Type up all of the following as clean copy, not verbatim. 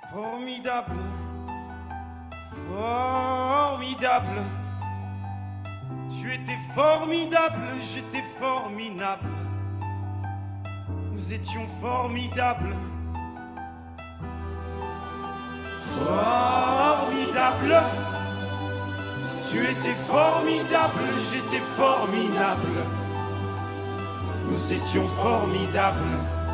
Formidable, formidable. Tu étais formidable, j'étais formidable. Nous étions formidables. Formidable. Tu étais formidable, j'étais formidable. Nous étions formidables.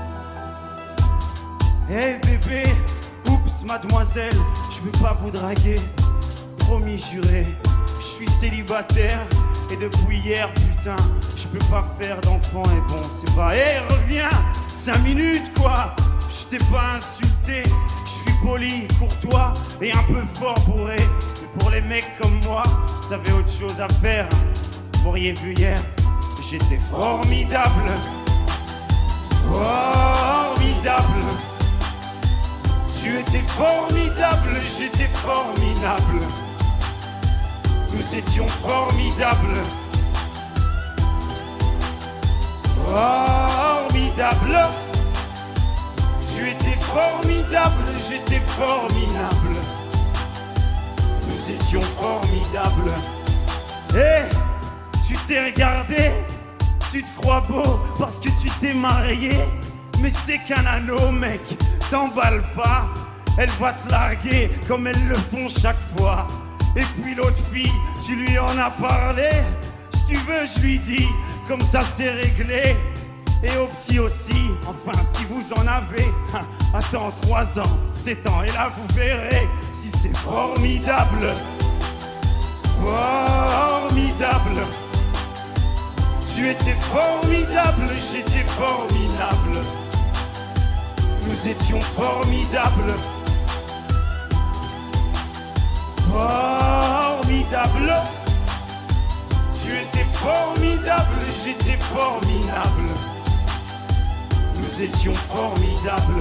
Hey bébé, oups mademoiselle, je veux pas vous draguer. Promis juré, je suis célibataire. Et depuis hier, putain, je peux pas faire d'enfant. Et bon, c'est pas, hey reviens, 5 minutes quoi. Je t'ai pas insulté, je suis poli, courtois et un peu fort bourré. Mais pour les mecs comme moi, vous avez autre chose à faire. Vous m'auriez vu hier, j'étais formidable. Formidable. Tu étais formidable, j'étais formidable. Nous étions formidables. Formidable. Tu étais formidable, j'étais formidable. Nous étions formidables. Hé, tu t'es regardé, tu te crois beau parce que tu t'es marié. Mais c'est qu'un anneau, mec, t'emballe pas. Elle va te larguer comme elles le font chaque fois. Et puis l'autre fille, tu lui en as parlé. Si tu veux, je lui dis, comme ça c'est réglé. Et au petit aussi, enfin si vous en avez. Attends 3 ans, 7 ans, et là vous verrez si c'est formidable. Formidable. Tu étais formidable, j'étais formidable. Nous étions formidables. Formidable. Tu étais formidable, j'étais formidable. Nous étions formidables.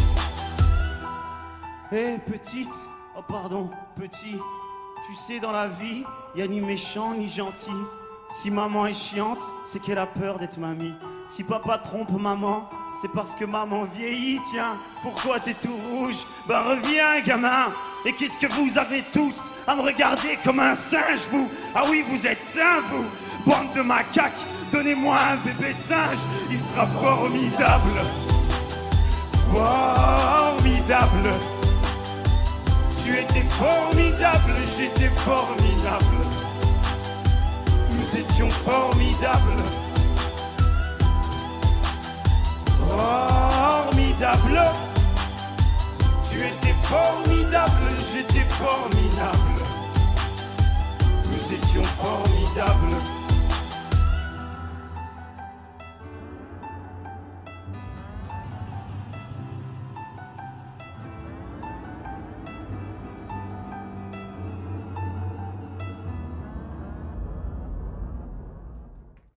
Hé petite, oh pardon, petit. Tu sais dans la vie, y a ni méchant ni gentil. Si maman est chiante, c'est qu'elle a peur d'être mamie. Si papa trompe maman, c'est parce que maman vieillit, tiens. Pourquoi t'es tout rouge? Bah reviens gamin. Et qu'est-ce que vous avez tous à me regarder comme un singe, vous? Ah oui, vous êtes sains, vous. Bande de macaques, donnez-moi un bébé singe. Il sera formidable. Formidable. Tu étais formidable, j'étais formidable. Nous étions formidables. Formidable. Tu étais formidable, j'étais formidable. Nous étions formidables.